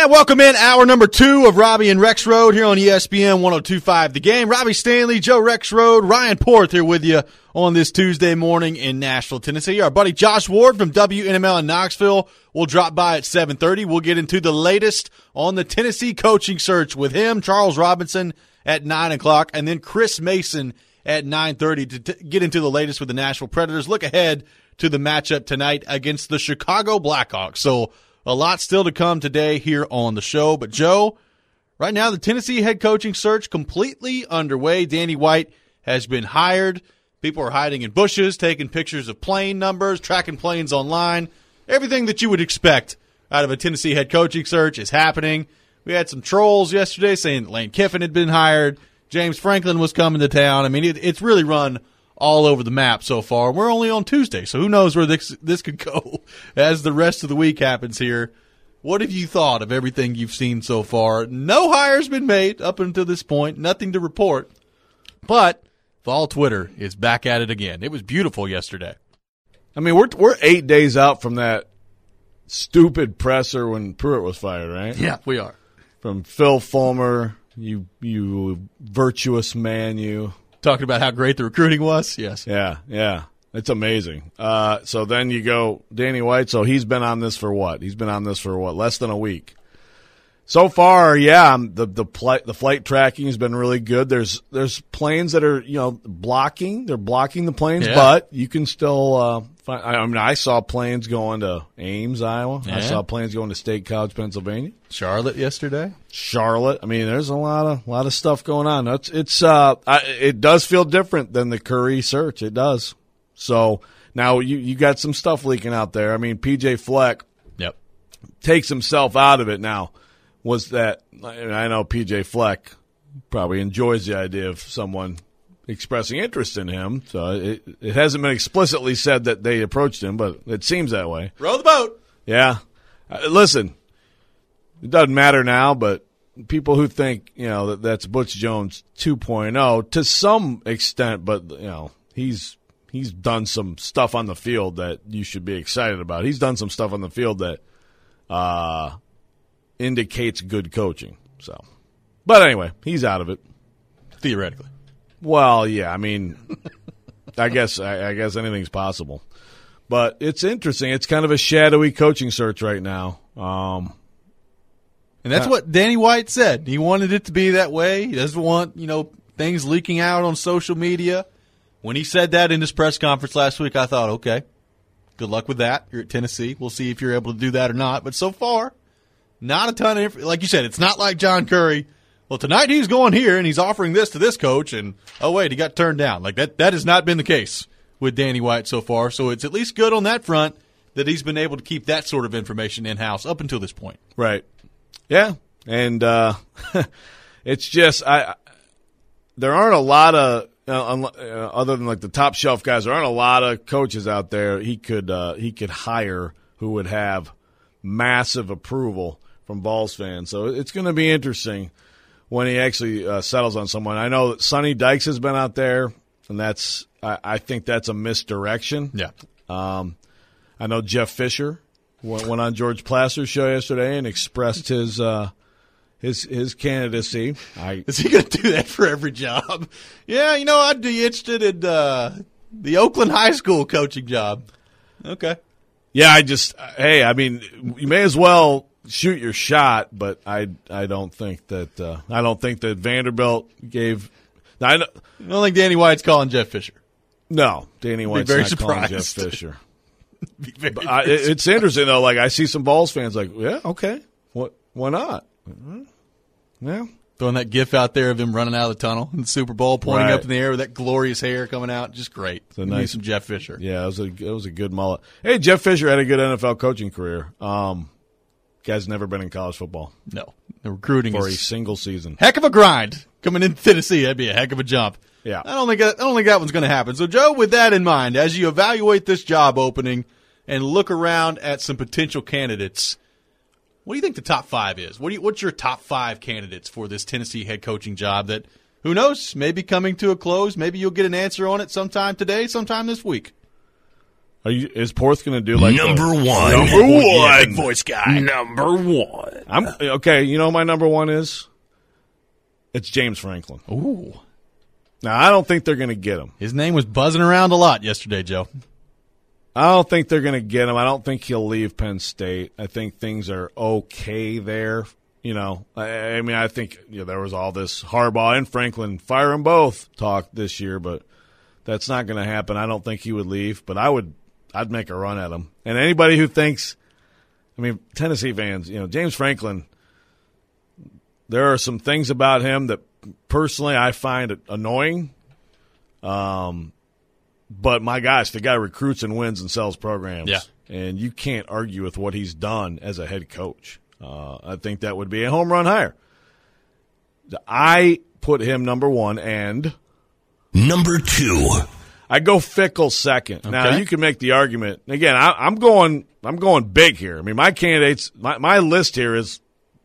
And welcome in hour number 2 of Robbie and Rex Road here on ESPN 102.5 The Game. Robbie Stanley, Joe Rex Road, Ryan Porth here with you on this Tuesday morning in Nashville, Tennessee. Our buddy Josh Ward from WNML in Knoxville will drop by at 7:30. We'll get into the latest on the Tennessee coaching search with him, Charles Robinson, at 9 o'clock, and then Chris Mason at 9:30 to get into the latest with the Nashville Predators. Look ahead to the matchup tonight against the Chicago Blackhawks. So a lot still to come today here on the show. But, Joe, right now the Tennessee head coaching search completely underway. Danny White has been hired. People are hiding in bushes, taking pictures of plane numbers, tracking planes online. Everything that you would expect out of a Tennessee head coaching search is happening. We had some trolls yesterday saying that Lane Kiffin had been hired. James Franklin was coming to town. I mean, it's really run all over the map so far. We're only on Tuesday, so who knows where this could go as the rest of the week happens here. What have you thought of everything you've seen so far? No hires been made up until this point, nothing to report. But Vol Twitter is back at it again. It was beautiful yesterday. I mean, we're 8 days out from that stupid presser when Pruitt was fired, right? Yeah, we are. From Phil Fulmer, you virtuous man, you. Talking about how great the recruiting was? Yes. Yeah. It's amazing. So then you go, Danny White, so he's been on this for what? Less than a week. So far, yeah, the flight tracking has been really good. There's planes that are, blocking. They're blocking the planes, yeah. But you can still find. I mean, I saw planes going to Ames, Iowa. Yeah. I saw planes going to State College, Pennsylvania. Charlotte yesterday. I mean, there's a lot of stuff going on. It does feel different than the Curry search. It does. So now you got some stuff leaking out there. I mean, PJ Fleck takes himself out of it now. Was that I know PJ Fleck probably enjoys the idea of someone expressing interest in him. So it hasn't been explicitly said that they approached him, but it seems that way. Row the boat. Yeah. Listen, it doesn't matter now, but people who think, that's Butch Jones 2.0 to some extent, but, he's done some stuff on the field that you should be excited about. He's done some stuff on the field that indicates good coaching. So, but anyway, he's out of it. Theoretically. Well, yeah, I mean, I guess anything's possible. But it's interesting. It's kind of a shadowy coaching search right now. And that's what Danny White said. He wanted it to be that way. He doesn't want, things leaking out on social media. When he said that in his press conference last week, I thought, okay, good luck with that. You're at Tennessee. We'll see if you're able to do that or not. But so far, not a ton of like you said, it's not like John Curry. Well, tonight he's going here and he's offering this to this coach, and oh wait, he got turned down. Like that has not been the case with Danny White so far. So it's at least good on that front that he's been able to keep that sort of information in house up until this point. Right. Yeah, and it's just there aren't a lot of other than like the top shelf guys. There aren't a lot of coaches out there he could hire who would have massive approval from Vols fans. So it's going to be interesting when he actually settles on someone. I know that Sonny Dykes has been out there, and I think that's a misdirection. Yeah. I know Jeff Fisher went on George Plaster's show yesterday and expressed his candidacy. Is he going to do that for every job? Yeah, I'd be interested in the Oakland High School coaching job. Okay. Yeah, I mean, you may as well shoot your shot, but I don't think that Vanderbilt gave. I don't think Danny White's calling Jeff Fisher. No, Danny White's very not surprised. calling Jeff Fisher. It's interesting though. Like I see some Vols fans like, yeah, okay, why not? Yeah, throwing that gif out there of him running out of the tunnel in the Super Bowl, pointing right up in the air with that glorious hair coming out, just great. Nice, some Jeff Fisher. Yeah, it was a good mullet. Hey, Jeff Fisher had a good NFL coaching career. Guy's never been in college football. No, the recruiting for is a single season. Heck of a grind coming into Tennessee. That'd be a heck of a jump. Yeah, I don't think that one's going to happen. So, Joe, with that in mind, as you evaluate this job opening and look around at some potential candidates, what do you think the top 5 is? What's your top 5 candidates for this Tennessee head coaching job that, who knows, may be coming to a close? Maybe you'll get an answer on it sometime today, sometime this week. Is Porth going to do like number one? Number one, big voice guy. Number one. Okay, you know who my number one is? It's James Franklin. Ooh. Now, I don't think they're going to get him. His name was buzzing around a lot yesterday, Joe. I don't think they're going to get him. I don't think he'll leave Penn State. I think things are okay there. I mean, I think there was all this Harbaugh and Franklin fire them both talk this year, but that's not going to happen. I don't think he would leave, but I'd make a run at him. And anybody who thinks, Tennessee fans, James Franklin, there are some things about him that personally I find annoying. But my gosh, the guy recruits and wins and sells programs. Yeah. And you can't argue with what he's done as a head coach. I think that would be a home run hire. I put him number one and number two. I go Fickell second. Okay. Now you can make the argument again. I'm going big here. I mean, my candidates, my list here is,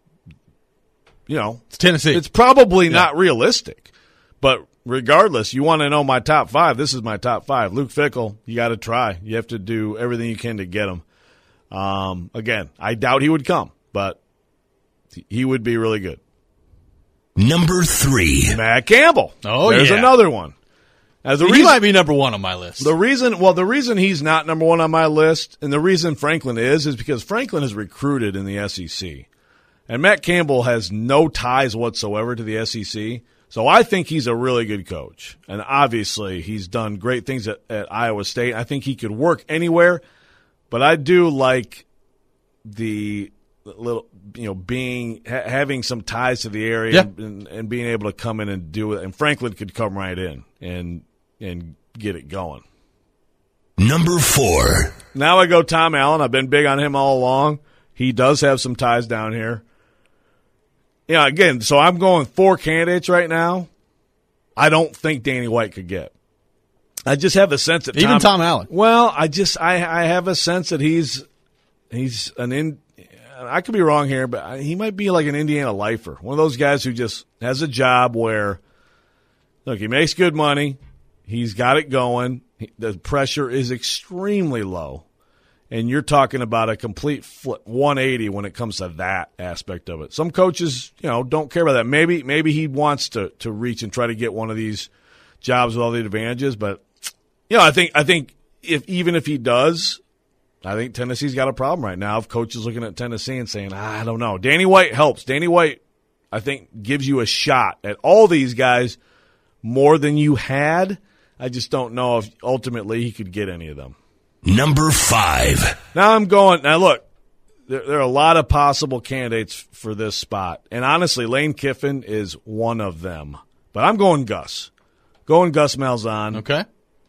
it's Tennessee. It's probably not realistic, but regardless, you want to know my top five. This is my top five. Luke Fickell, you got to try. You have to do everything you can to get him. Again, I doubt he would come, but he would be really good. Number three. Matt Campbell. Oh, There's another one. He might be number one on my list. The reason he's not number one on my list, and the reason Franklin is because Franklin is recruited in the SEC. And Matt Campbell has no ties whatsoever to the SEC. So I think he's a really good coach. And obviously he's done great things at Iowa State. I think he could work anywhere. But I do like the little, having some ties to the area and being able to come in and do it. And Franklin could come right in and get it going. Number four. Now I go Tom Allen. I've been big on him all along. He does have some ties down here. Yeah, again, so I'm going 4 candidates right now. I don't think Danny White could get. I just have a sense that even Tom Allen. Well, I have a sense that he's I could be wrong here, but he might be like an Indiana lifer. One of those guys who just has a job where, look, he makes good money. He's got it going. The pressure is extremely low. And you're talking about a complete 180 when it comes to that aspect of it. Some coaches, don't care about that. Maybe he wants to reach and try to get one of these jobs with all the advantages. But, I think even if he does, I think Tennessee's got a problem right now of coaches looking at Tennessee and saying, I don't know. Danny White helps. Danny White, I think, gives you a shot at all these guys more than you had. I just don't know if ultimately he could get any of them. Number five. Now look, there are a lot of possible candidates for this spot. And honestly, Lane Kiffin is one of them. But I'm going Gus. Going Gus Malzahn. Okay.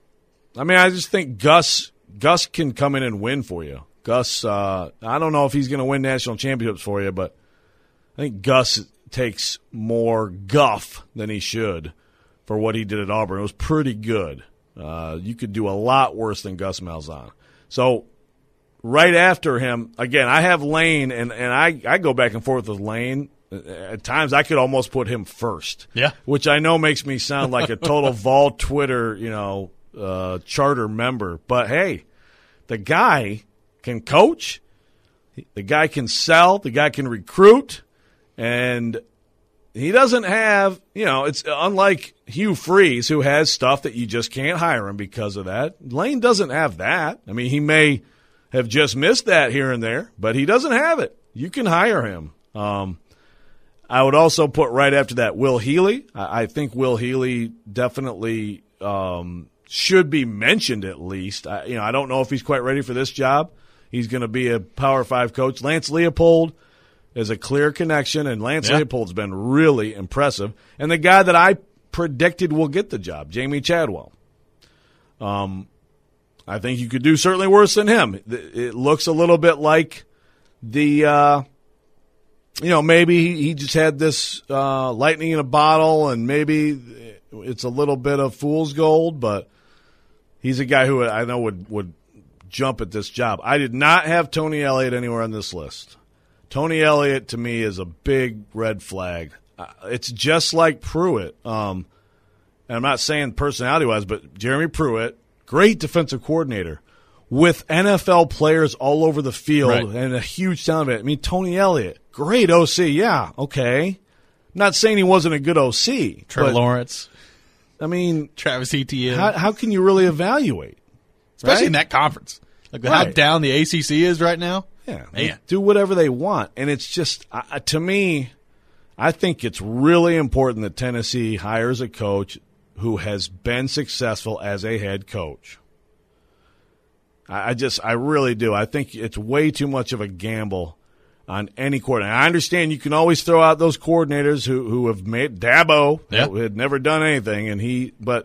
I just think Gus can come in and win for you. Gus, I don't know if he's going to win national championships for you, but I think Gus takes more guff than he should for what he did at Auburn. It was pretty good. You could do a lot worse than Gus Malzahn. So right after him, again, I have Lane, and I go back and forth with Lane. At times I could almost put him first. Yeah. Which I know makes me sound like a total Vol Twitter, charter member. But, hey, the guy can coach. The guy can sell. The guy can recruit. And he doesn't have, it's unlike Hugh Freeze, who has stuff that you just can't hire him because of that. Lane doesn't have that. He may have just missed that here and there, but he doesn't have it. You can hire him. I would also put right after that Will Healy. I think Will Healy definitely should be mentioned at least. I don't know if he's quite ready for this job. He's going to be a Power 5 coach. Lance Leopold is a clear connection, and Lance Leopold's been really impressive. And the guy that I predicted will get the job, Jamie Chadwell. I think you could do certainly worse than him. It looks a little bit like the, maybe he just had this lightning in a bottle, and maybe it's a little bit of fool's gold, but he's a guy who I know would jump at this job. I did not have Tony Elliott anywhere on this list. Tony Elliott, to me, is a big red flag. It's just like Pruitt. And I'm not saying personality-wise, but Jeremy Pruitt, great defensive coordinator. with NFL players all over the field Right. and a huge talent. I mean, Tony Elliott, great OC, yeah, okay. Not saying he wasn't a good OC. Trevor but, Lawrence, I mean, Travis Etienne. how can you really evaluate? Especially right? in that conference. Like how Right. down the ACC is right now. Yeah, Man. do whatever they want. And it's just, to me, I think it's really important that Tennessee hires a coach who has been successful as a head coach. I really do. I think it's way too much of a gamble on any coordinator. I understand you can always throw out those coordinators who have made Dabo, Yeah. who had never done anything, but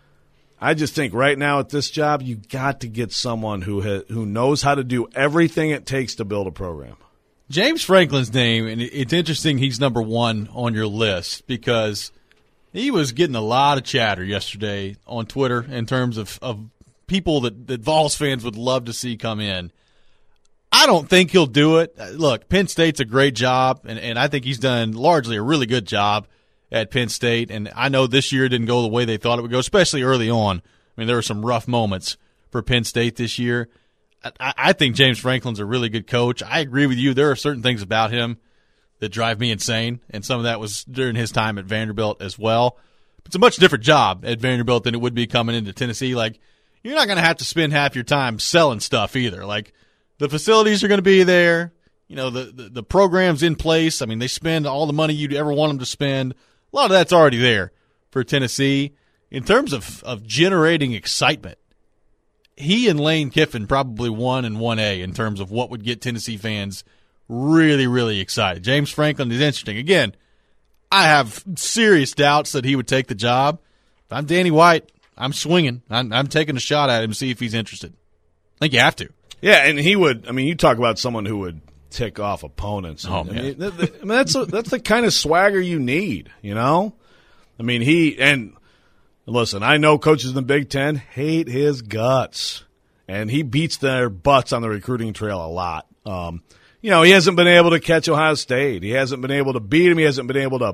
I just think right now at this job you got to get someone who knows how to do everything it takes to build a program. James Franklin's name, and it's interesting he's number one on your list because he was getting a lot of chatter yesterday on Twitter in terms of people that Vols fans would love to see come in. I don't think he'll do it. Look, Penn State's a great job, and I think he's done largely a really good job at Penn State. And I know this year didn't go the way they thought it would go, especially early on. I mean, there were some rough moments for Penn State this year. I think James Franklin's a really good coach. I agree with you. There are certain things about him that drive me insane, and some of that was during his time at Vanderbilt as well. It's a much different job at Vanderbilt than it would be coming into Tennessee. Like, you're not going to have to spend half your time selling stuff either. Like, the facilities are going to be there. You know, the program's in place. I mean, they spend all the money you'd ever want them to spend. A lot of that's already there for Tennessee. In terms of generating excitement, he and Lane Kiffin probably 1 and 1A in terms of what would get Tennessee fans really, really excited. James Franklin is interesting. Again, I have serious doubts that he would take the job. If I'm Danny White, I'm swinging. I'm taking a shot at him to see if he's interested. I think you have to. Yeah, and he would. I mean, you talk about someone who would tick off opponents. Oh, I man. mean, that's the kind of swagger you need. You know, I mean, listen, I know coaches in the Big Ten hate his guts, and he beats their butts on the recruiting trail a lot. You know, he hasn't been able to catch Ohio State. He hasn't been able to beat him. He hasn't been able to,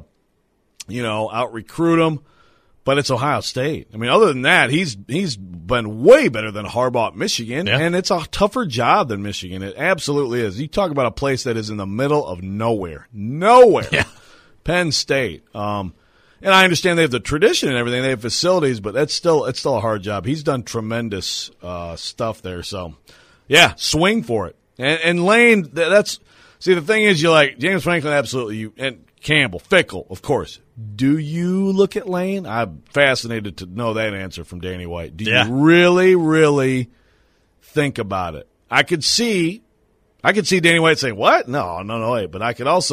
out-recruit him. But it's Ohio State. I mean, other than that, he's been way better than Harbaugh at Michigan, Yeah. and it's a tougher job than Michigan. It absolutely is. You talk about a place that is in the middle of nowhere. Yeah. Penn State. And I understand they have the tradition and everything. They have facilities, but it's still a hard job. He's done tremendous stuff there. So, yeah, swing for it. And Lane, the thing is, you like James Franklin, absolutely, and Campbell, Fickle, of course. Do you look at Lane? I'm fascinated to know that answer from Danny White. Do you really, really think about it? I could see Danny White saying, "What? No way." But I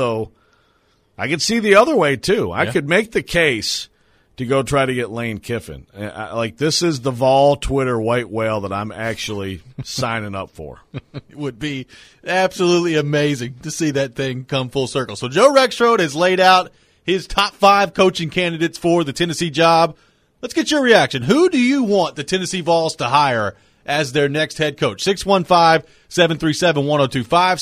could see the other way too. I could make the case to go try to get Lane Kiffin. Like, this is the Vol Twitter white whale that I'm actually signing up for. It would be absolutely amazing to see that thing come full circle. So Joe Rexrode has laid out his top 5 coaching candidates for the Tennessee job. Let's get your reaction. Who do you want the Tennessee Vols to hire as their next head coach? 615-737-1025,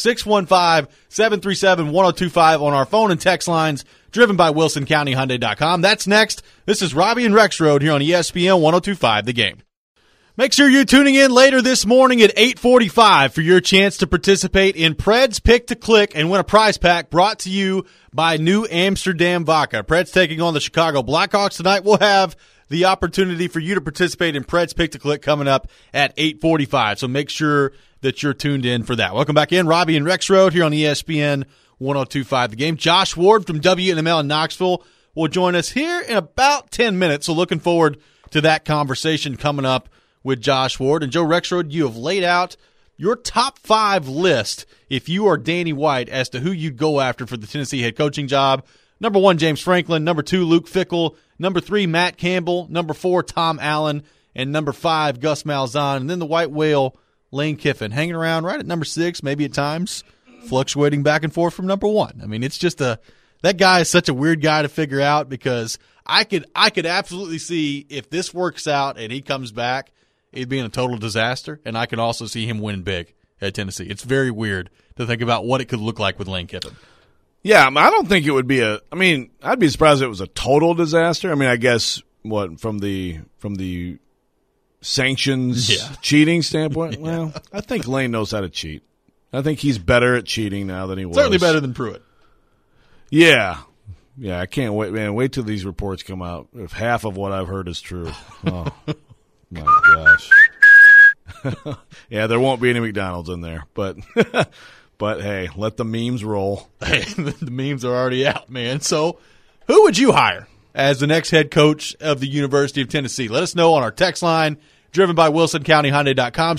615-737-1025 on our phone and text lines, driven by WilsonCountyHyundai.com. That's next. This is Robbie and Rexrode here on ESPN 1025 The Game. Make sure you're tuning in later this morning at 8:45 for your chance to participate in Pred's Pick to Click and win a prize pack brought to you by New Amsterdam Vodka. Pred's taking on the Chicago Blackhawks tonight. We'll have the opportunity for you to participate in Pred's Pick to Click coming up at 8:45. So make sure that you're tuned in for that. Welcome back in. Robbie and Rexrode here on ESPN 1025 The Game. Josh Ward from WNML in Knoxville will join us here in about 10 minutes. So looking forward to that conversation coming up with Josh Ward. And Joe Rexrode, you have laid out your top 5 list if you are Danny White as to who you'd go after for the Tennessee head coaching job. Number 1, James Franklin. Number 2, Luke Fickell. Number 3, Matt Campbell. Number 4, Tom Allen. And number 5, Gus Malzahn. And then the white whale, Lane Kiffin, hanging around right at number 6, maybe at times fluctuating back and forth from number 1. I mean, it's just that guy is such a weird guy to figure out, because I could absolutely see if this works out and he comes back, it'd be a total disaster. And I can also see him winning big at Tennessee. It's very weird to think about what it could look like with Lane Kiffin. Yeah, I don't think it would be I'd be surprised if it was a total disaster. I mean, I guess from the sanctions cheating standpoint, well, I think Lane knows how to cheat. I think he's better at cheating now than he was. Certainly better than Pruitt. Yeah. Yeah, I can't wait, man. Wait till these reports come out. If half of what I've heard is true. Oh, my gosh. Yeah, there won't be any McDonald's in there. But, hey, let the memes roll. Hey, the memes are already out, man. So who would you hire as the next head coach of the University of Tennessee? Let us know on our text line, driven by WilsonCountyHyundai.com,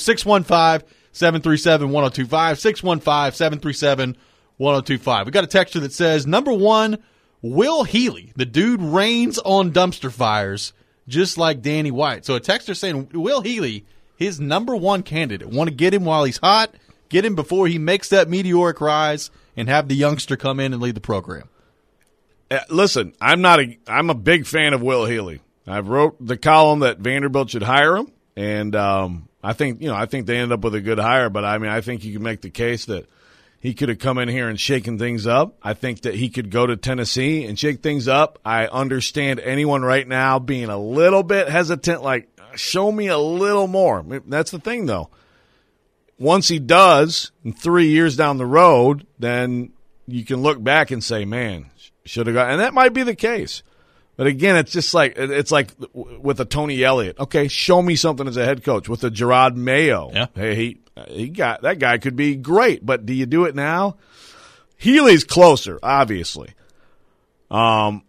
615-737-1025, 615-737-1025. We got a texter that says, number one, Will Healy. The dude reigns on dumpster fires just like Danny White. So a texter saying Will Healy, his number one candidate. Want to get him while he's hot, get him before he makes that meteoric rise, and have the youngster come in and lead the program. Listen, I'm a big fan of Will Healy. I wrote the column that Vanderbilt should hire him, and I think they ended up with a good hire. But I think you can make the case that he could have come in here and shaken things up. I think that he could go to Tennessee and shake things up. I understand anyone right now being a little bit hesitant, like, show me a little more. That's the thing, though. Once he does, in 3 years down the road, then you can look back and say, man, should have got. And that might be the case. But again, it's like with a Tony Elliott. Okay, show me something as a head coach. With a Gerard Mayo. Yeah. Hey, he got that guy could be great, but do you do it now? Healy's closer, obviously. I'd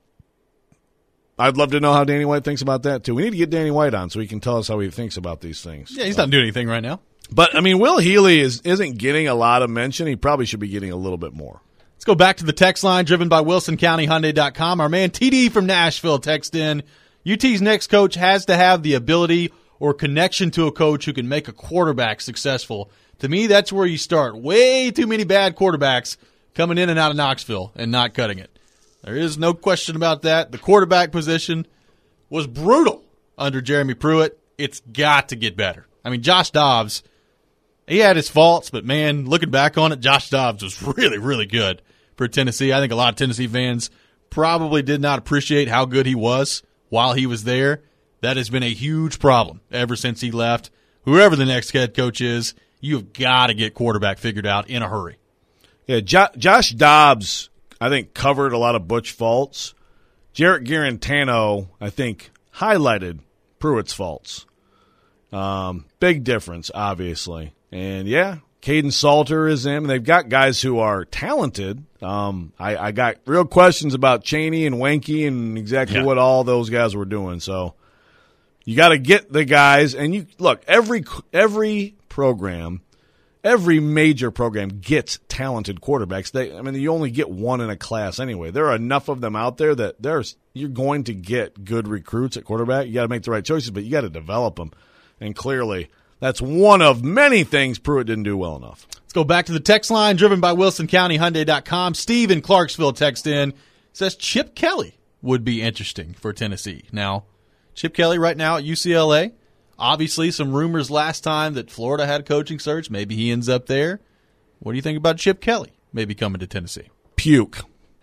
love to know how Danny White thinks about that too. We need to get Danny White on so he can tell us how he thinks about these things. Yeah, he's not doing anything right now. But Will Healy isn't getting a lot of mention. He probably should be getting a little bit more. Let's go back to the text line driven by WilsonCountyHyundai.com. Our man TD from Nashville text in, UT's next coach has to have the ability or connection to a coach who can make a quarterback successful. To me, that's where you start. Way too many bad quarterbacks coming in and out of Knoxville and not cutting it. There is no question about that. The quarterback position was brutal under Jeremy Pruitt. It's got to get better. Josh Dobbs, he had his faults, but, man, looking back on it, Josh Dobbs was really, really good for Tennessee. I think a lot of Tennessee fans probably did not appreciate how good he was while he was there. That has been a huge problem ever since he left. Whoever the next head coach is, you've got to get quarterback figured out in a hurry. Yeah, Josh Dobbs, I think, covered a lot of Butch faults. Jarrett Guarantano, I think, highlighted Pruitt's faults. Big difference, obviously. And, yeah, Caden Salter is in. They've got guys who are talented. I got real questions about Chaney and Wenke and exactly what all those guys were doing. So you got to get the guys. And you look, every program, every major program gets talented quarterbacks. You only get one in a class anyway. There are enough of them out there that you're going to get good recruits at quarterback. You got to make the right choices, but you got to develop them. And clearly, that's one of many things Pruitt didn't do well enough. Let's go back to the text line driven by WilsonCountyHyundai.com. Steve in Clarksville text in, says Chip Kelly would be interesting for Tennessee. Now, Chip Kelly right now at UCLA. Obviously, some rumors last time that Florida had a coaching search. Maybe he ends up there. What do you think about Chip Kelly maybe coming to Tennessee? Puke.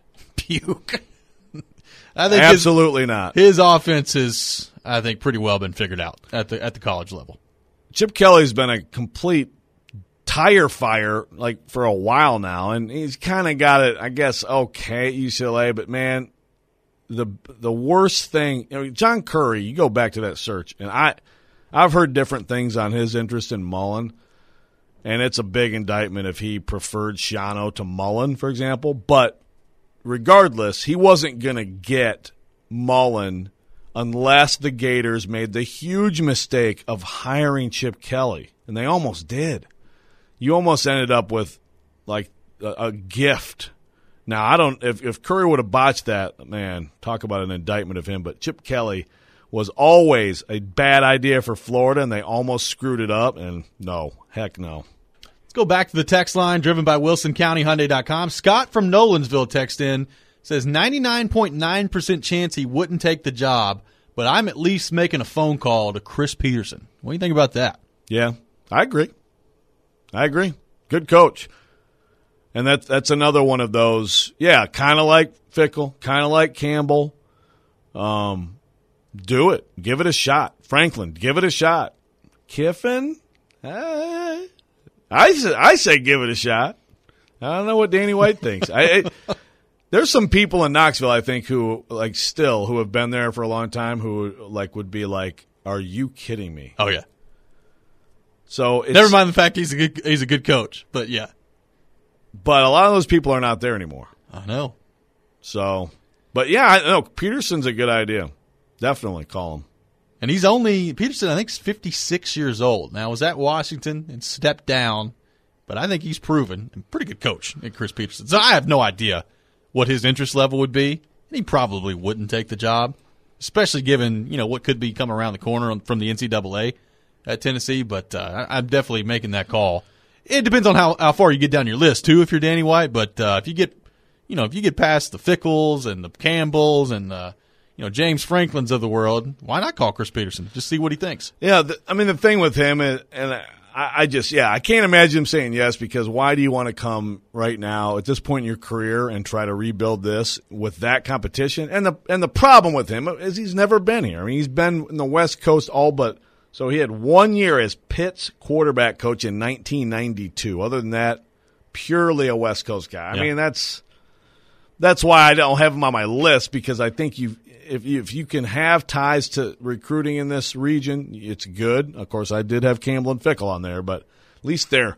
I think absolutely not. His offense is, I think, pretty well been figured out at the college level. Chip Kelly's been a complete tire fire for a while now, and he's kind of got it, I guess, okay at UCLA. But man, the worst thing, John Curry. You go back to that search, and I've heard different things on his interest in Mullen, and it's a big indictment if he preferred Shiano to Mullen, for example. But regardless, he wasn't going to get Mullen unless the Gators made the huge mistake of hiring Chip Kelly, and they almost did. You almost ended up with a gift. Now, I don't. If Curry would have botched that, man, talk about an indictment of him. But Chip Kelly was always a bad idea for Florida, and they almost screwed it up. And no, heck no. Let's go back to the text line driven by WilsonCountyHyundai.com. Scott from Nolansville text in, says 99.9% chance he wouldn't take the job, but I'm at least making a phone call to Chris Peterson. What do you think about that? Yeah, I agree. Good coach. And that's another one of those, kind of like Fickell, kind of like Campbell. Do it. Give it a shot. Franklin, give it a shot. Kiffin, I say give it a shot. I don't know what Danny White thinks. There's some people in Knoxville, I think, who who have been there for a long time, who would be like, "Are you kidding me?" Oh yeah. So never mind the fact he's a good coach, but yeah. But a lot of those people are not there anymore. I know. So, but yeah, I know Peterson's a good idea. Definitely call him. And Peterson, I think, is 56 years old. Now, was at Washington and stepped down, but I think he's proven a pretty good coach, Chris Peterson. So I have no idea what his interest level would be, and he probably wouldn't take the job, especially given what could be coming around the corner from the NCAA at Tennessee. But I'm definitely making that call. It depends on how far you get down your list too, if you're Danny White. But if you get past the Fickles and the Campbells and James Franklin's of the world, why not call Chris Peterson? Just see what he thinks. Yeah, the thing with him, I can't imagine him saying yes, because why do you want to come right now at this point in your career and try to rebuild this with that competition? And the problem with him is he's never been here. I mean, he's been in the West Coast so he had 1 year as Pitt's quarterback coach in 1992. Other than that, purely a West Coast guy. I mean, that's why I don't have him on my list, because I think if you can have ties to recruiting in this region, it's good. Of course, I did have Campbell and Fickle on there, but at least they're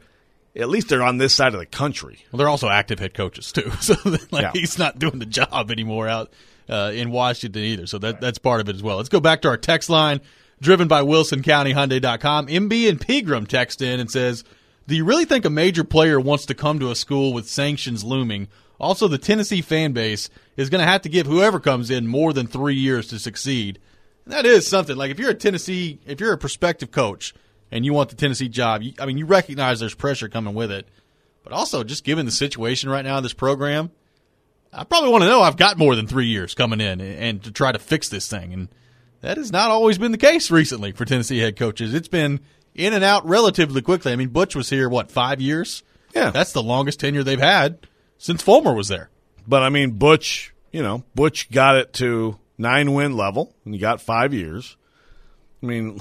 on this side of the country. Well, they're also active head coaches too, so he's not doing the job anymore out in Washington either. So that's part of it as well. Let's go back to our text line, driven by WilsonCountyHyundai.com. MB and Pegram text in and says, "Do you really think a major player wants to come to a school with sanctions looming? Also, the Tennessee fan base is going to have to give whoever comes in more than 3 years to succeed." And that is something. Like, if you're a prospective coach and you want the Tennessee job, you recognize there's pressure coming with it. But also, just given the situation right now in this program, I probably want to know I've got more than 3 years coming in and to try to fix this thing. And that has not always been the case recently for Tennessee head coaches. It's been in and out relatively quickly. I mean, Butch was here, 5 years? Yeah. That's the longest tenure they've had since Fulmer was there. But, I mean, Butch got it to 9-win level, and he got 5 years. I mean,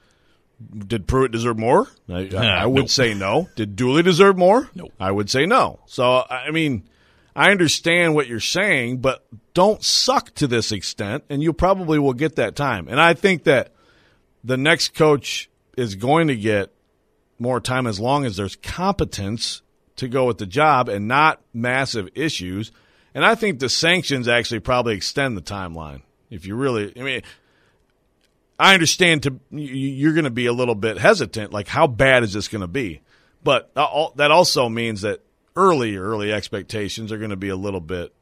did Pruitt deserve more? I would say no. Did Dooley deserve more? No. I would say no. So, I mean, I understand what you're saying, but don't suck to this extent, and you probably will get that time. And I think that the next coach is going to get more time as long as there's competence to go with the job and not massive issues. And I think the sanctions actually probably extend the timeline. If you really, I understand you're going to be a little bit hesitant, like, how bad is this going to be? But that also means that early expectations are going to be a little bit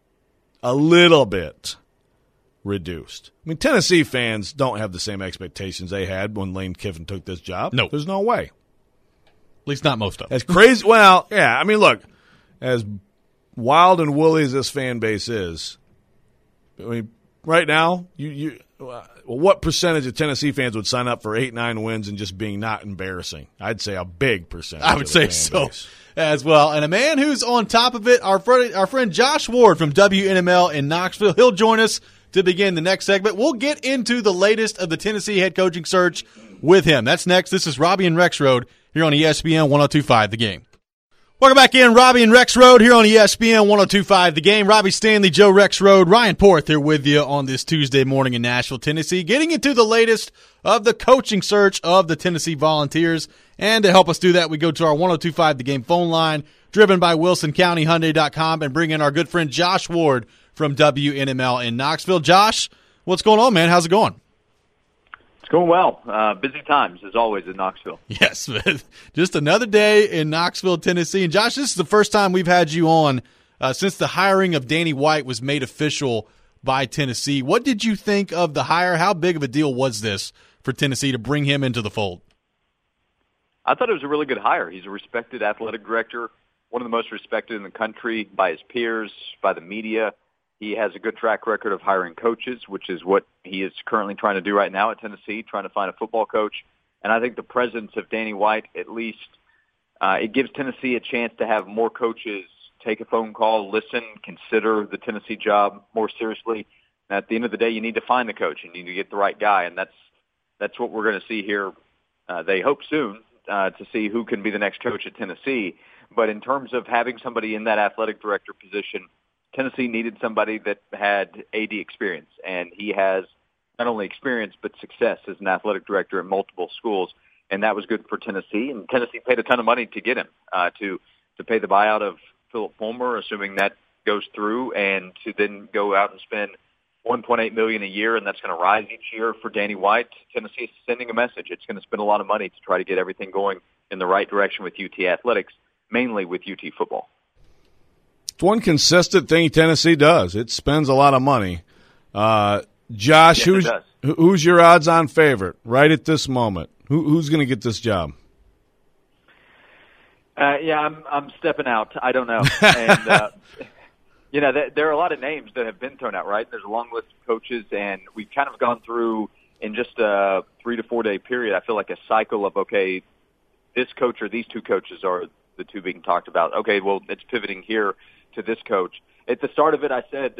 reduced. I mean, Tennessee fans don't have the same expectations they had when Lane Kiffin took this job. No. There's no way. At least not most of them. As crazy, well, yeah, I mean, look, as wild and woolly as this fan base is, I mean, right now, what percentage of Tennessee fans would sign up for 8-9 wins and just being not embarrassing? I'd say a big percentage. I would say so as well. And a man who's on top of it, our friend Josh Ward from WNML in Knoxville. He'll join us to begin the next segment. We'll get into the latest of the Tennessee head coaching search with him. That's next. This is Robbie and Rexrode here on ESPN 102.5 The Game. Welcome back in, Robbie and Rexrode here on ESPN 102.5 The Game. Robbie Stanley, Joe Rexrode, Ryan Porth here with you on this Tuesday morning in Nashville, Tennessee, getting into the latest of the coaching search of the Tennessee Volunteers. And to help us do that, we go to our 102.5 The Game phone line, driven by WilsonCountyHyundai.com, and bring in our good friend Josh Ward from WNML in Knoxville. Josh, what's going on, man? How's it going? Going well. Busy times, as always, in Knoxville. Yes, just another day in Knoxville, Tennessee. And, Josh, this is the first time we've had you on since the hiring of Danny White was made official by Tennessee. What did you think of the hire? How big of a deal was this for Tennessee to bring him into the fold? I thought it was a really good hire. He's a respected athletic director, one of the most respected in the country by his peers, by the media. He has a good track record of hiring coaches, which is what he is currently trying to do right now at Tennessee, trying to find a football coach. And I think the presence of Danny White, at least, it gives Tennessee a chance to have more coaches take a phone call, listen, consider the Tennessee job more seriously At the end of the day, you need to find the coach. You need to get the right guy, and that's what we're going to see here. They hope soon to see who can be the next coach at Tennessee. But in terms of having somebody in that athletic director position, Tennessee needed somebody that had AD experience, and he has not only experience but success as an athletic director at multiple schools, and that was good for Tennessee. And Tennessee paid a ton of money to get him, to pay the buyout of Philip Fulmer, assuming that goes through, and to then go out and spend $1.8 million a year, and that's going to rise each year for Danny White. Tennessee is sending a message. It's going to spend a lot of money to try to get everything going in the right direction with UT athletics, mainly with UT football. It's one consistent thing Tennessee does. It spends a lot of money. Josh, Yes, who's your odds-on favorite right at this moment? Who's going to get this job? I'm stepping out. I don't know. And, there are a lot of names that have been thrown out, right? There's a long list of coaches, and we've kind of gone through in just a 3 to 4 day period, I feel like a cycle of, okay, this coach or these two coaches are the two being talked about. Okay, well, it's pivoting here to this coach. At the start of it, I said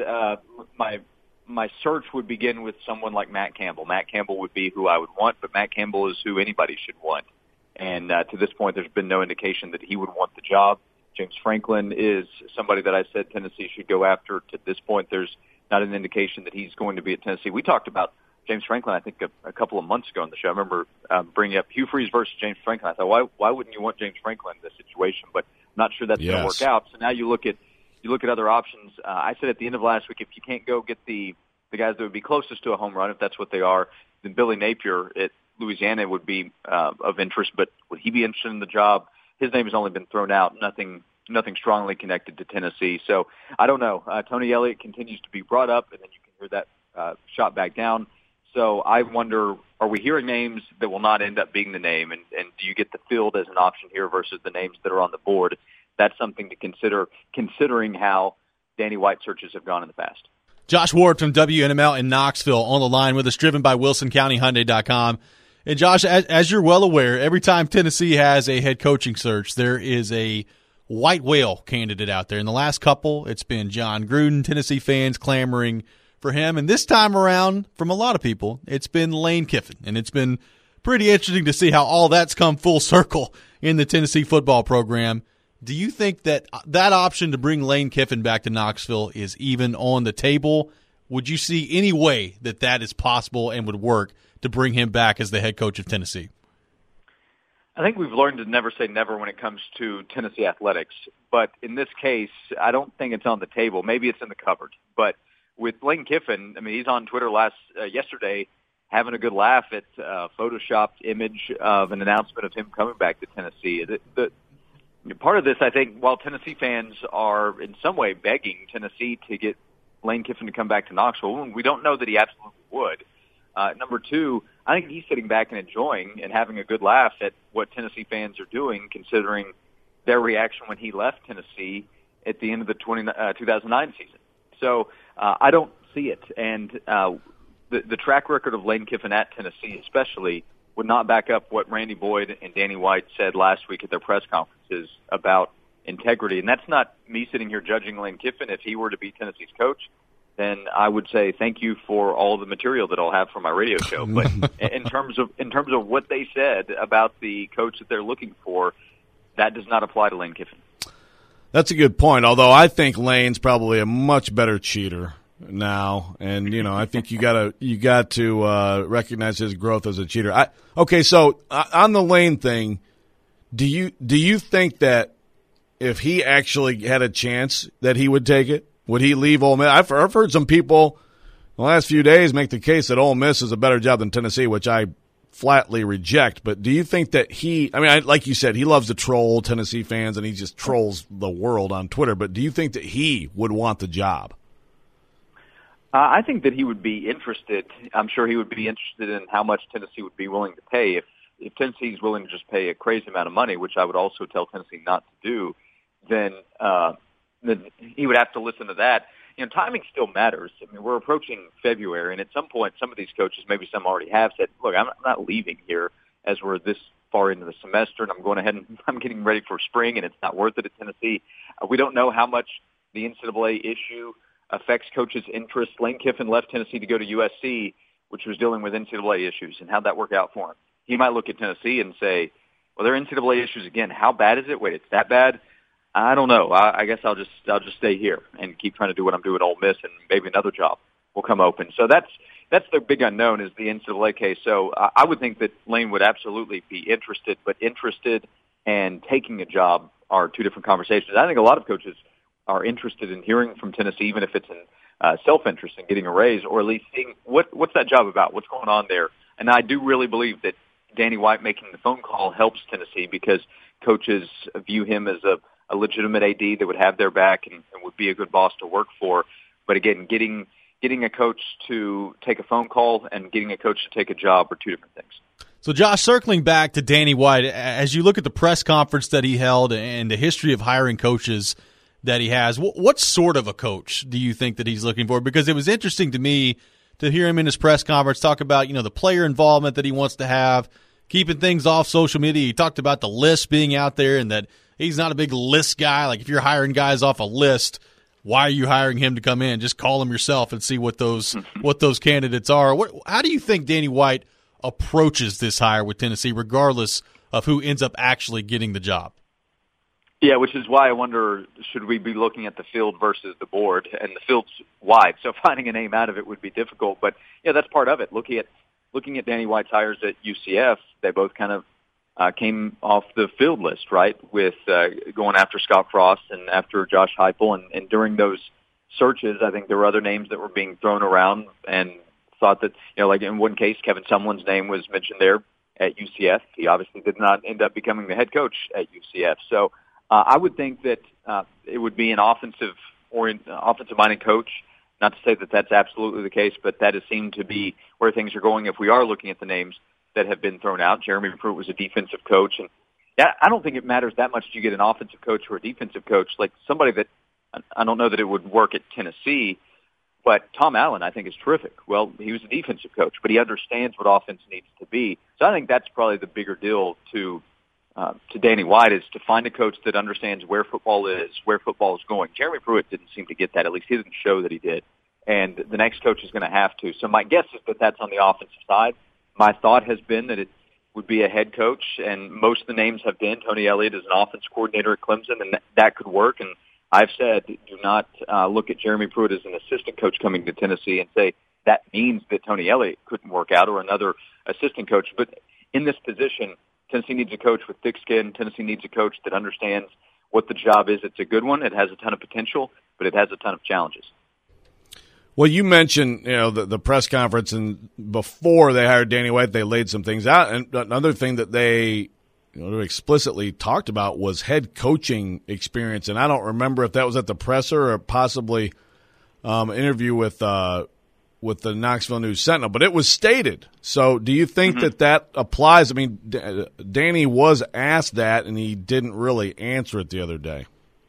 my search would begin with someone like Matt Campbell. Matt Campbell would be who I would want, but Matt Campbell is who anybody should want. And to this point, there's been no indication that he would want the job. James Franklin is somebody that I said Tennessee should go after. To this point, there's not an indication that he's going to be at Tennessee. We talked about James Franklin, I think, a couple of months ago on the show. I remember bringing up Hugh Freeze versus James Franklin. I thought, why wouldn't you want James Franklin in this situation? But I'm not sure that's going to work out. So now you look at other options. I said at the end of last week, if you can't go get the guys that would be closest to a home run, if that's what they are, then Billy Napier at Louisiana would be of interest. But would he be interested in the job? His name has only been thrown out. Nothing strongly connected to Tennessee. So I don't know. Tony Elliott continues to be brought up, and then you can hear that shot back down. So I wonder, are we hearing names that will not end up being the name? And do you get the field as an option here versus the names that are on the board? That's something to consider, considering how Danny White searches have gone in the past. Josh Ward from WNML in Knoxville on the line with us, driven by WilsonCountyHyundai.com. And Josh, as you're well aware, every time Tennessee has a head coaching search, there is a white whale candidate out there. In the last couple, it's been John Gruden, Tennessee fans clamoring for him. And this time around, from a lot of people, it's been Lane Kiffin. And it's been pretty interesting to see how all that's come full circle in the Tennessee football program. Do you think that option to bring Lane Kiffin back to Knoxville is even on the table? Would you see any way that is possible and would work to bring him back as the head coach of Tennessee? I think we've learned to never say never when it comes to Tennessee athletics. But in this case, I don't think it's on the table. Maybe it's in the cupboard. But with Lane Kiffin, I mean, he's on Twitter yesterday having a good laugh at a photoshopped image of an announcement of him coming back to Tennessee. Part of this, I think, while Tennessee fans are in some way begging Tennessee to get Lane Kiffin to come back to Knoxville, we don't know that he absolutely would. Number two, I think he's sitting back and enjoying and having a good laugh at what Tennessee fans are doing, considering their reaction when he left Tennessee at the end of the 2009 season. So I don't see it. And the track record of Lane Kiffin at Tennessee especially would not back up what Randy Boyd and Danny White said last week at their press conferences about integrity. And that's not me sitting here judging Lane Kiffin. If he were to be Tennessee's coach, then I would say thank you for all the material that I'll have for my radio show. But in terms of what they said about the coach that they're looking for, that does not apply to Lane Kiffin. That's a good point, although I think Lane's probably a much better cheater now, and I think you got to recognize his growth as a cheater. So on the Lane thing, do you think that if he actually had a chance that he would take it? Would he leave Ole Miss? I've heard some people in the last few days make the case that Ole Miss is a better job than Tennessee, which I flatly reject. But do you think that like you said, he loves to troll Tennessee fans and he just trolls the world on Twitter, but do you think that he would want the job? I think that he would be interested. I'm sure he would be interested in how much Tennessee would be willing to pay. If Tennessee is willing to just pay a crazy amount of money, which I would also tell Tennessee not to do, then he would have to listen to that. Timing still matters. I mean, we're approaching February, and at some point, some of these coaches, maybe some already have said, look, I'm not leaving here as we're this far into the semester, and I'm going ahead and I'm getting ready for spring, and it's not worth it at Tennessee. We don't know how much the NCAA issue affects coaches' interest. Lane Kiffin left Tennessee to go to USC, which was dealing with NCAA issues, and how'd that work out for him? He might look at Tennessee and say, well, there are NCAA issues again. How bad is it? Wait, it's that bad? I don't know. I guess I'll just stay here and keep trying to do what I'm doing at Ole Miss, and maybe another job will come open. So that's the big unknown, is the NCAA case. So I would think that Lane would absolutely be interested, but interested and taking a job are two different conversations. I think a lot of coaches are interested in hearing from Tennessee, even if it's in self-interest in getting a raise, or at least seeing what's that job about, what's going on there. And I do really believe that Danny White making the phone call helps Tennessee, because coaches view him as a legitimate AD that would have their back and would be a good boss to work for. But again, getting a coach to take a phone call and getting a coach to take a job are two different things. So, Josh, circling back to Danny White, as you look at the press conference that he held and the history of hiring coaches that he has, what sort of a coach do you think that he's looking for? Because it was interesting to me to hear him in his press conference talk about, the player involvement that he wants to have, keeping things off social media. He talked about the list being out there and that he's not a big list guy. Like, if you're hiring guys off a list, why are you hiring him to come in? Just call him yourself and see what those candidates are. How do you think Danny White approaches this hire with Tennessee, regardless of who ends up actually getting the job? Yeah, which is why I wonder, should we be looking at the field versus the board? And the field's wide, so finding a name out of it would be difficult. But, yeah, that's part of it. Looking at Danny White's hires at UCF, they both kind of came off the field list, right, with going after Scott Frost and after Josh Heupel. And during those searches, I think there were other names that were being thrown around, and thought that, like in one case, Kevin Sumlin's name was mentioned there at UCF. He obviously did not end up becoming the head coach at UCF. So I would think that it would be an offensive-minded coach. Not to say that that's absolutely the case, but that has seemed to be where things are going if we are looking at the names that have been thrown out. Jeremy Pruitt was a defensive coach, and yeah, I don't think it matters that much to get an offensive coach or a defensive coach. Like somebody that I don't know that it would work at Tennessee, but Tom Allen I think is terrific. Well, he was a defensive coach, but he understands what offense needs to be. So I think that's probably the bigger deal to Danny White, is to find a coach that understands where football is going. Jeremy Pruitt didn't seem to get that. At least he didn't show that he did. And the next coach is going to have to. So my guess is that that's on the offensive side. My thought has been that it would be a head coach, and most of the names have been Tony Elliott as an offense coordinator at Clemson, and that could work. And I've said, do not look at Jeremy Pruitt as an assistant coach coming to Tennessee and say that means that Tony Elliott couldn't work out or another assistant coach. But in this position, Tennessee needs a coach with thick skin. Tennessee needs a coach that understands what the job is. It's a good one. It has a ton of potential, but it has a ton of challenges. Well, you mentioned the press conference, and before they hired Danny White, they laid some things out. And another thing that they explicitly talked about was head coaching experience. And I don't remember if that was at the presser or possibly an interview with the Knoxville News Sentinel, but it was stated. So do you think that applies? I mean, Danny was asked that, and he didn't really answer it the other day.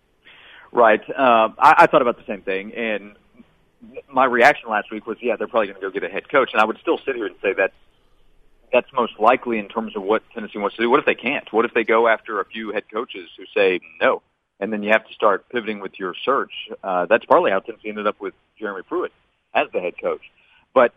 Right. I thought about the same thing, and my reaction last week was, yeah, they're probably going to go get a head coach. And I would still sit here and say that's most likely in terms of what Tennessee wants to do. What if they can't? What if they go after a few head coaches who say no? And then you have to start pivoting with your search. That's partly how Tennessee ended up with Jeremy Pruitt as the head coach. But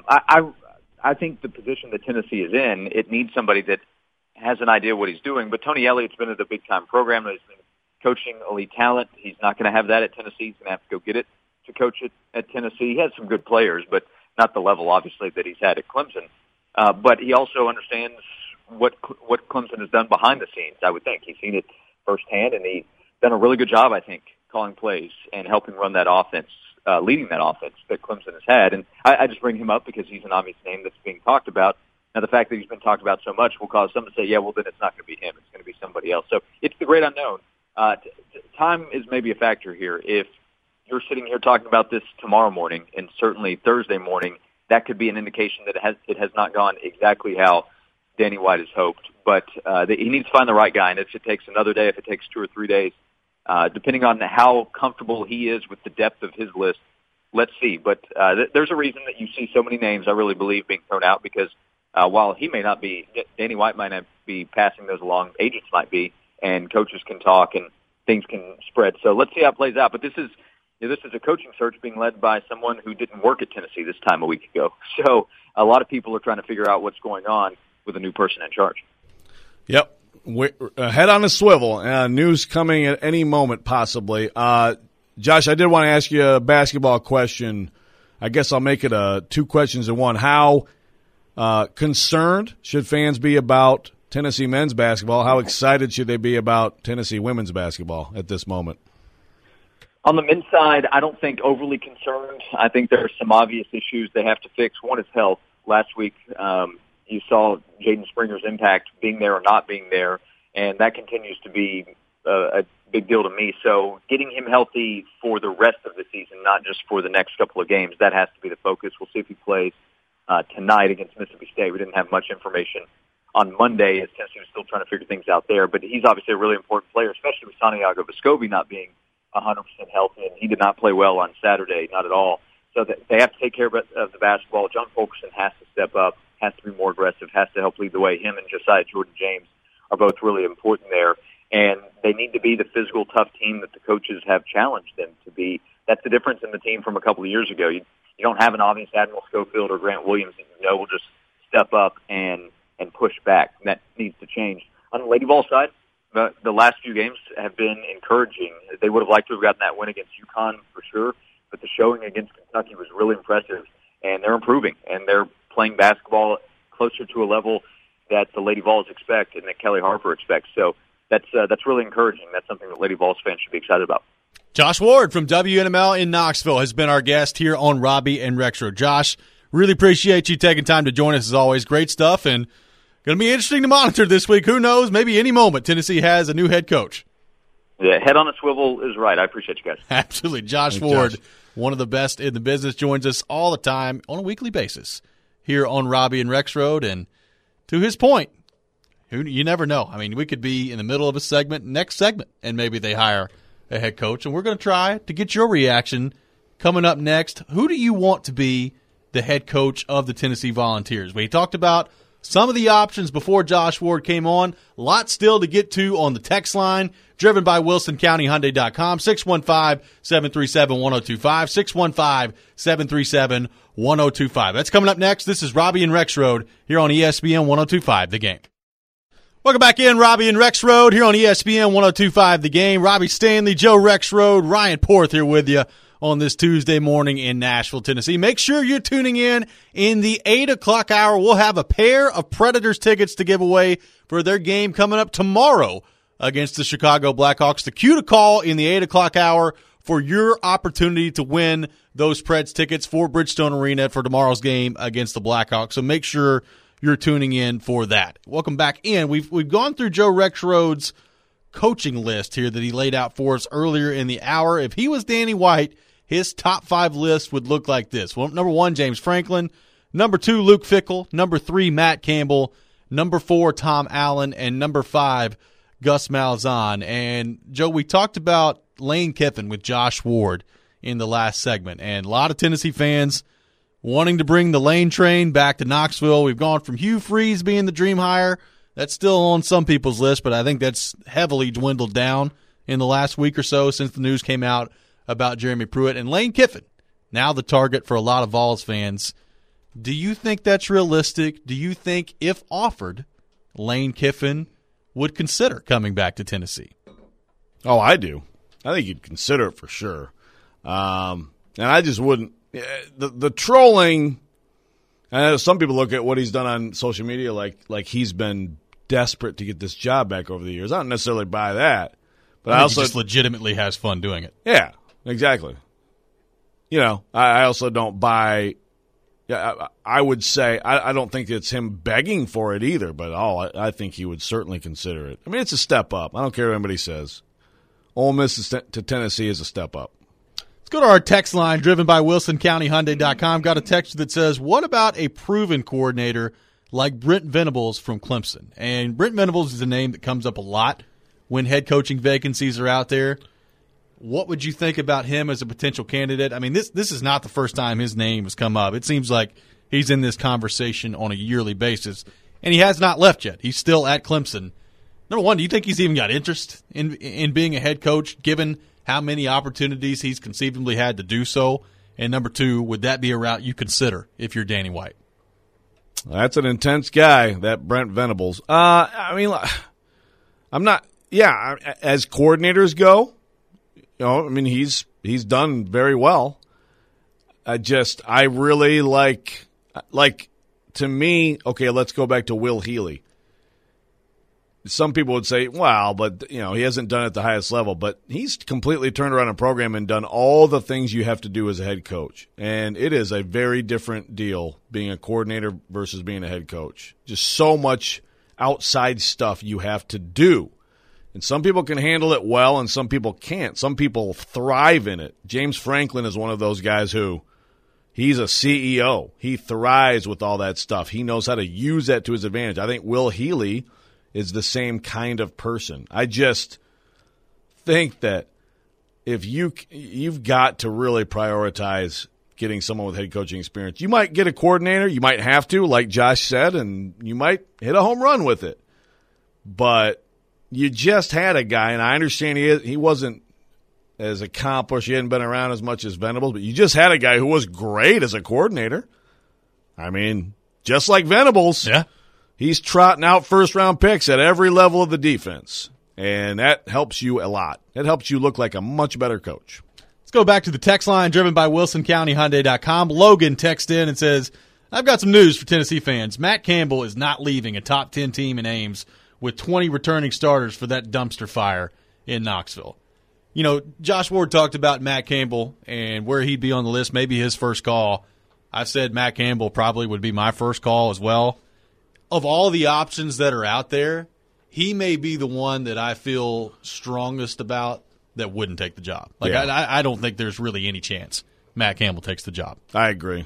I think the position that Tennessee is in, it needs somebody that has an idea what he's doing. But Tony Elliott's been at a big-time program. He's been coaching elite talent. He's not going to have that at Tennessee. He's going to have to go get it to coach it at Tennessee. He has some good players, but not the level, obviously, that he's had at Clemson. But he also understands what Clemson has done behind the scenes, I would think. He's seen it firsthand, and he's done a really good job, I think, calling plays and helping run that offense, leading that offense that Clemson has had. And I just bring him up because he's an obvious name that's being talked about. Now, the fact that he's been talked about so much will cause some to say, yeah, well, then it's not going to be him. It's going to be somebody else. So it's the great unknown. Time is maybe a factor here. If you're sitting here talking about this tomorrow morning and certainly Thursday morning, that could be an indication that it has not gone exactly how Danny White has hoped. But he needs to find the right guy, and if it takes another day, if it takes 2 or 3 days, depending on how comfortable he is with the depth of his list, let's see. But there's a reason that you see so many names, I really believe, being thrown out, because while he may not be, Danny White might not be passing those along, agents might be, and coaches can talk and things can spread. So let's see how it plays out. But this is this is a coaching search being led by someone who didn't work at Tennessee this time a week ago. So a lot of people are trying to figure out what's going on with a new person in charge. Yep. Head on a swivel. News coming at any moment, possibly. Josh, I did want to ask you a basketball question. I guess I'll make it 2 questions in one. How concerned should fans be about Tennessee men's basketball? How excited should they be about Tennessee women's basketball at this moment? On the men's side, I don't think overly concerned. I think there are some obvious issues they have to fix. One is health. Last week, you saw Jaden Springer's impact being there or not being there, and that continues to be a big deal to me. So getting him healthy for the rest of the season, not just for the next couple of games, that has to be the focus. We'll see if he plays tonight against Mississippi State. We didn't have much information on Monday as Tennessee was still trying to figure things out there, but he's obviously a really important player, especially with Santiago Vescovi not being 100% healthy, and he did not play well on Saturday, not at all. So they have to take care of the basketball. John Fulkerson has to step up, has to be more aggressive, has to help lead the way. Him and Josiah Jordan-James are both really important there. And they need to be the physical, tough team that the coaches have challenged them to be. That's the difference in the team from a couple of years ago. You don't have an obvious Admiral Schofield or Grant Williams that you know will just step up and push back. And that needs to change. On the Lady Vol side, the last few games have been encouraging. They would have liked to have gotten that win against UConn for sure, but the showing against Kentucky was really impressive, and they're improving, and they're playing basketball closer to a level that the Lady Vols expect and that Kelly Harper expects. So that's really encouraging. That's something that Lady Vols fans should be excited about. Josh Ward from WNML in Knoxville has been our guest here on Robbie and Rexroad. Josh, really appreciate you taking time to join us as always. Great stuff, and going to be interesting to monitor this week. Who knows? Maybe any moment Tennessee has a new head coach. Yeah, head on a swivel is right. I appreciate you guys. Absolutely. Josh Ward, one of the best in the business, joins us all the time on a weekly basis here on Robbie and Rexroad. And to his point, you never know. I mean, we could be in the middle of a next segment, and maybe they hire a head coach. And we're going to try to get your reaction coming up next. Who do you want to be the head coach of the Tennessee Volunteers? We talked about some of the options before Josh Ward came on. A lot still to get to on the text line, driven by WilsonCountyHyundai.com, 615-737-1025, 615-737-1025. That's coming up next. This is Robbie and Rexroad here on ESPN 102.5 The Game. Welcome back in, Robbie and Rexroad here on ESPN 102.5 The Game. Robbie Stanley, Joe Rexroad, Ryan Porth here with you on this Tuesday morning in Nashville, Tennessee. Make sure you're tuning in the 8 o'clock hour. We'll have a pair of Predators tickets to give away for their game coming up tomorrow against the Chicago Blackhawks. The cue to call in the 8 o'clock hour for your opportunity to win those Preds tickets for Bridgestone Arena for tomorrow's game against the Blackhawks. So make sure you're tuning in for that. Welcome back in. We've gone through Joe Rexroad's coaching list here that he laid out for us earlier in the hour. If he was Danny White, his top 5 list would look like this. Well, number 1, James Franklin. Number 2, Luke Fickell. Number 3, Matt Campbell. Number 4, Tom Allen. And number 5, Gus Malzahn. And, Joe, we talked about Lane Kiffin with Josh Ward in the last segment. And a lot of Tennessee fans wanting to bring the Lane train back to Knoxville. We've gone from Hugh Freeze being the dream hire. That's still on some people's list, but I think that's heavily dwindled down in the last week or so since the news came out about Jeremy Pruitt. And Lane Kiffin, now the target for a lot of Vols fans. Do you think that's realistic? Do you think, if offered, Lane Kiffin would consider coming back to Tennessee? Oh, I do. I think he'd consider it for sure. And I just wouldn't. The trolling, I know some people look at what he's done on social media like he's been desperate to get this job back over the years. I don't necessarily buy that. But I also he just legitimately has fun doing it. Yeah, exactly. I also don't buy. Yeah, I would say I don't think it's him begging for it either. But I think he would certainly consider it. I mean, it's a step up. I don't care what anybody says. Ole Miss to Tennessee is a step up. Let's go to our text line, driven by WilsonCountyHyundai.com. Got a text that says, "What about a proven coordinator like Brent Venables from Clemson?" And Brent Venables is a name that comes up a lot when head coaching vacancies are out there. What would you think about him as a potential candidate? I mean, this is not the first time his name has come up. It seems like he's in this conversation on a yearly basis, and he has not left yet. He's still at Clemson. Number one, do you think he's even got interest in being a head coach, given how many opportunities he's conceivably had to do so? And number two, would that be a route you consider if you're Danny White? That's an intense guy, that Brent Venables. I mean, I'm not. Yeah, as coordinators go, I mean, he's done very well. I really like to me. Okay, let's go back to Will Healy. Some people would say, "Wow," but he hasn't done it at the highest level. But he's completely turned around a program and done all the things you have to do as a head coach. And it is a very different deal being a coordinator versus being a head coach. Just so much outside stuff you have to do. And some people can handle it well, and some people can't. Some people thrive in it. James Franklin is one of those guys who he's a CEO. He thrives with all that stuff. He knows how to use that to his advantage. I think Will Healy is the same kind of person. I just think that if you've got to really prioritize getting someone with head coaching experience. You might get a coordinator. You might have to, like Josh said, and you might hit a home run with it. But you just had a guy, and I understand he wasn't as accomplished. He hadn't been around as much as Venables, but you just had a guy who was great as a coordinator. I mean, just like Venables. Yeah. He's trotting out first-round picks at every level of the defense, and that helps you a lot. It helps you look like a much better coach. Let's go back to the text line driven by WilsonCountyHyundai.com. Logan texts in and says, I've got some news for Tennessee fans. Matt Campbell is not leaving a top 10 team in Ames with 20 returning starters for that dumpster fire in Knoxville. You know, Josh Ward talked about Matt Campbell and where he'd be on the list, maybe his first call. I've said Matt Campbell probably would be my first call as well. Of all the options that are out there, he may be the one that I feel strongest about that wouldn't take the job. Like, yeah. I don't think there's really any chance Matt Campbell takes the job. I agree.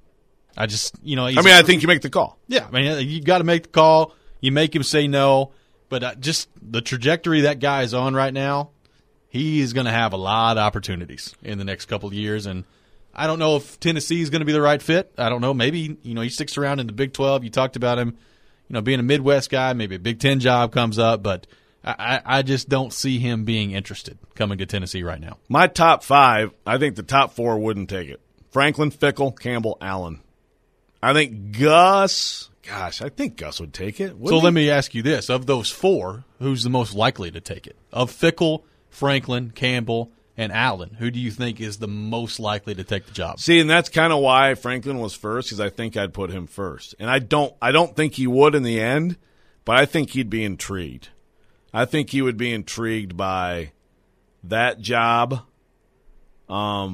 I just, I think you make the call. Yeah, I mean, you got to make the call. You make him say no. But just the trajectory that guy is on right now, he is going to have a lot of opportunities in the next couple of years. And I don't know if Tennessee is going to be the right fit. I don't know. Maybe, he sticks around in the Big 12. You talked about him, being a Midwest guy. Maybe a Big 10 job comes up. But I just don't see him being interested coming to Tennessee right now. My top five, I think the top four wouldn't take it. Franklin, Fickell, Campbell, Allen. I think Gus would take it. So let me ask you this. Of those four, who's the most likely to take it? Of Fickell, Franklin, Campbell, and Allen, who do you think is the most likely to take the job? See, and that's kind of why Franklin was first, because I think I'd put him first. And I don't think he would in the end, but I think he'd be intrigued. I think he would be intrigued by that job. I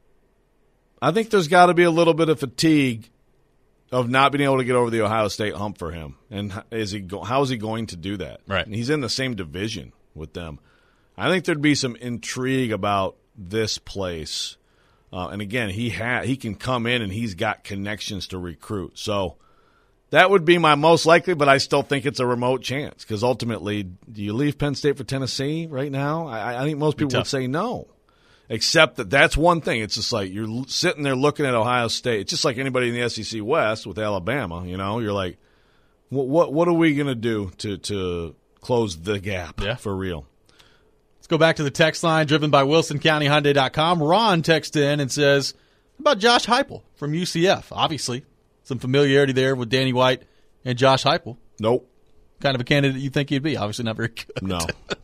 think there's got to be a little bit of fatigue of not being able to get over the Ohio State hump for him. And how is he going to do that? Right. And he's in the same division with them. I think there'd be some intrigue about this place. And again, he can come in and he's got connections to recruit. So that would be my most likely, but I still think it's a remote chance because ultimately, do you leave Penn State for Tennessee right now? I think most people would say no. Except that's one thing. It's just like you're sitting there looking at Ohio State. It's just like anybody in the SEC West with Alabama. You're like, what are we going to do to close the gap for real? Let's go back to the text line driven by WilsonCountyHyundai.com. Ron texted in and says, how about Josh Heupel from UCF? Obviously, some familiarity there with Danny White and Josh Heupel. Nope. Kind of a candidate you think he'd be. Obviously not very good. No.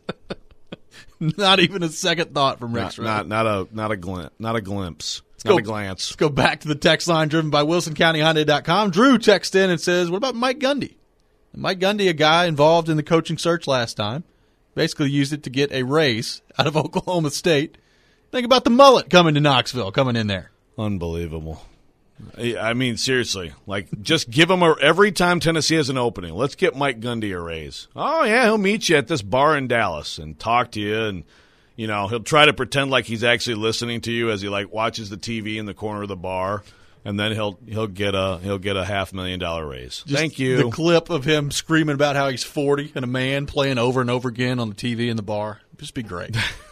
Not even a second thought from Rex. Not a glimpse. Let's go back to the text line driven by WilsonCountyHyundai.com. Drew texts in and says, what about Mike Gundy? Mike Gundy, a guy involved in the coaching search last time, basically used it to get a raise out of Oklahoma State. Think about the mullet coming to Knoxville, coming in there. Unbelievable. I mean, seriously, just give him every time Tennessee has an opening, let's get Mike Gundy a raise. Oh, yeah, he'll meet you at this bar in Dallas and talk to you, and, he'll try to pretend like he's actually listening to you as he, watches the TV in the corner of the bar, and then he'll get a $500,000 raise. Just thank you. The clip of him screaming about how he's 40 and a man playing over and over again on the TV in the bar. It'd just be great.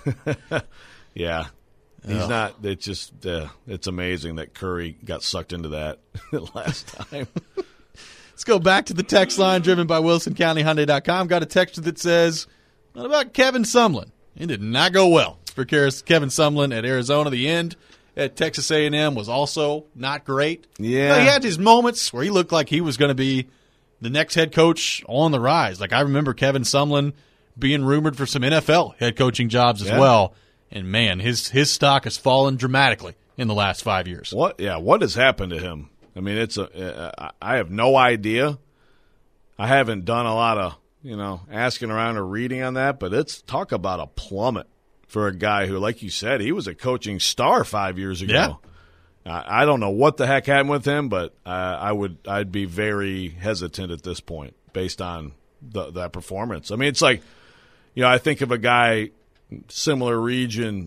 Yeah. He's not. It's just. It's amazing that Curry got sucked into that last time. Let's go back to the text line driven by WilsonCountyHyundai.com. Got a text that says, "What about Kevin Sumlin? It did not go well for Kevin Sumlin at Arizona. The end at Texas A&M was also not great. Yeah. He had his moments where he looked like he was going to be the next head coach on the rise. Like I remember Kevin Sumlin being rumored for some NFL head coaching jobs as well. And, man, his stock has fallen dramatically in the last 5 years. What has happened to him? I mean, I have no idea. I haven't done a lot of, asking around or reading on that, but it's talk about a plummet for a guy who, like you said, he was a coaching star 5 years ago. Yeah. I don't know what the heck happened with him, but I'd be very hesitant at this point based on that performance. I mean, it's like, I think of a guy similar region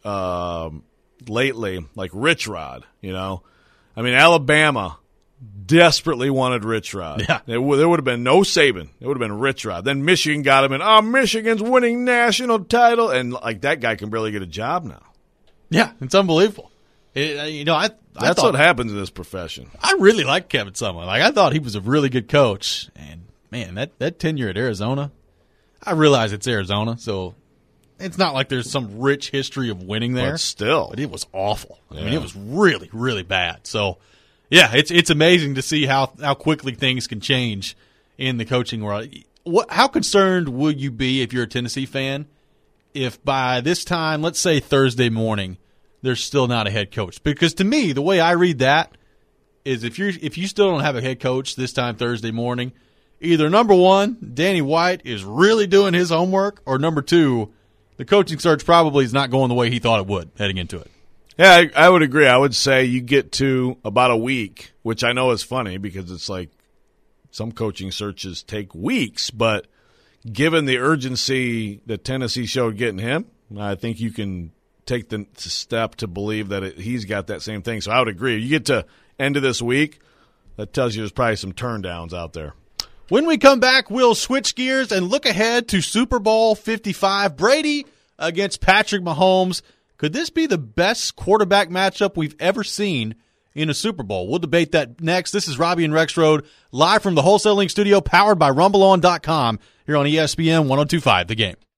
lately, like Rich Rod. I mean, Alabama desperately wanted Rich Rod. Yeah. There would have been no Saban. It would have been Rich Rod. Then Michigan got him, and Michigan's winning national title, and like that guy can barely get a job now. Yeah, it's unbelievable. That's what happens in this profession. I really like Kevin Sumlin. Like I thought he was a really good coach, and man, that tenure at Arizona. I realize it's Arizona, so it's not like there's some rich history of winning there. But still, but it was awful. I mean, it was really, really bad. So, yeah, it's amazing to see how quickly things can change in the coaching world. How concerned would you be if you're a Tennessee fan if by this time, let's say Thursday morning, there's still not a head coach? Because to me, the way I read that is if you still don't have a head coach this time Thursday morning, either number one, Danny White is really doing his homework, or number two, the coaching search probably is not going the way he thought it would heading into it. Yeah, I would agree. I would say you get to about a week, which I know is funny because it's like some coaching searches take weeks, but given the urgency that Tennessee showed getting him, I think you can take the step to believe that he's got that same thing. So I would agree. You get to end of this week, that tells you there's probably some turndowns out there. When we come back, we'll switch gears and look ahead to Super Bowl 55. Brady against Patrick Mahomes. Could this be the best quarterback matchup we've ever seen in a Super Bowl? We'll debate that next. This is Robbie and Rexroad, live from the Wholesaling Studio, powered by RumbleOn.com, here on ESPN 102.5 The Game.